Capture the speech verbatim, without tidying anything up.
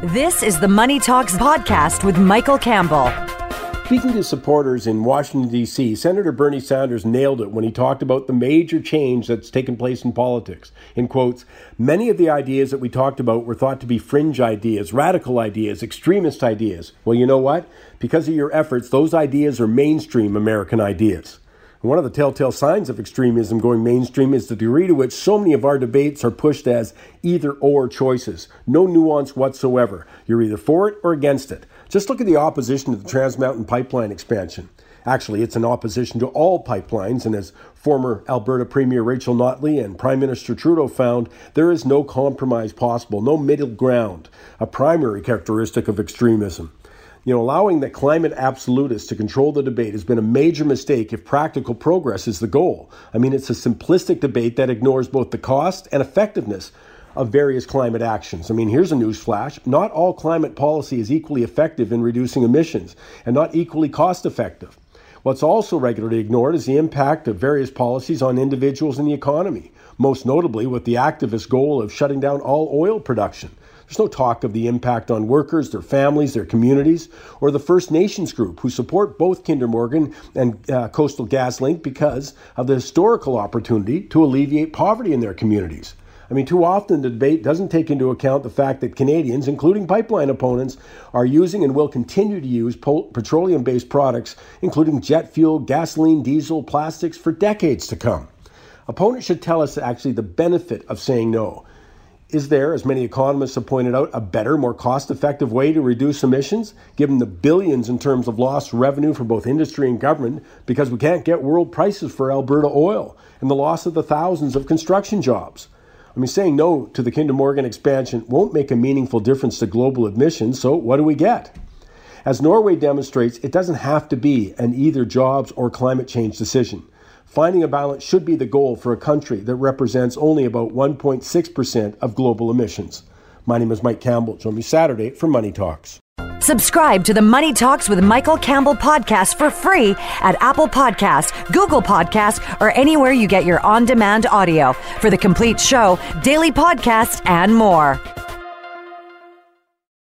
This is the Money Talks podcast with Michael Campbell. Speaking to supporters in Washington, D C, Senator Bernie Sanders nailed it when he talked about the major change that's taken place in politics. In quotes, many of the ideas that we talked about were thought to be fringe ideas, radical ideas, extremist ideas. Well, you know what? Because of your efforts, those ideas are mainstream American ideas. And one of the telltale signs of extremism going mainstream is the degree to which so many of our debates are pushed as either-or choices. No nuance whatsoever. You're either for it or against it. Just look at the opposition to the Trans Mountain pipeline expansion. Actually, it's an opposition to all pipelines, and as former Alberta Premier Rachel Notley and Prime Minister Trudeau found, there is no compromise possible, no middle ground, a primary characteristic of extremism. You know, allowing the climate absolutists to control the debate has been a major mistake if practical progress is the goal. I mean, it's a simplistic debate that ignores both the cost and effectiveness of various climate actions. I mean, here's a news flash. Not all climate policy is equally effective in reducing emissions and not equally cost effective. What's also regularly ignored is the impact of various policies on individuals and the economy, most notably with the activist goal of shutting down all oil production. There's no talk of the impact on workers, their families, their communities, or the First Nations group who support both Kinder Morgan and uh, Coastal GasLink because of the historical opportunity to alleviate poverty in their communities. I mean, too often the debate doesn't take into account the fact that Canadians, including pipeline opponents, are using and will continue to use po- petroleum-based products, including jet fuel, gasoline, diesel, plastics, for decades to come. Opponents should tell us actually the benefit of saying no. Is there, as many economists have pointed out, a better, more cost-effective way to reduce emissions, given the billions in terms of lost revenue for both industry and government because we can't get world prices for Alberta oil and the loss of the thousands of construction jobs? I mean, saying no to the Kinder Morgan expansion won't make a meaningful difference to global emissions, so what do we get? As Norway demonstrates, it doesn't have to be an either jobs or climate change decision. Finding a balance should be the goal for a country that represents only about one point six percent of global emissions. My name is Mike Campbell. Join me Saturday for Money Talks. Subscribe to the Money Talks with Michael Campbell podcast for free at Apple Podcasts, Google Podcasts, or anywhere you get your on-demand audio. For the complete show, daily podcasts, and more.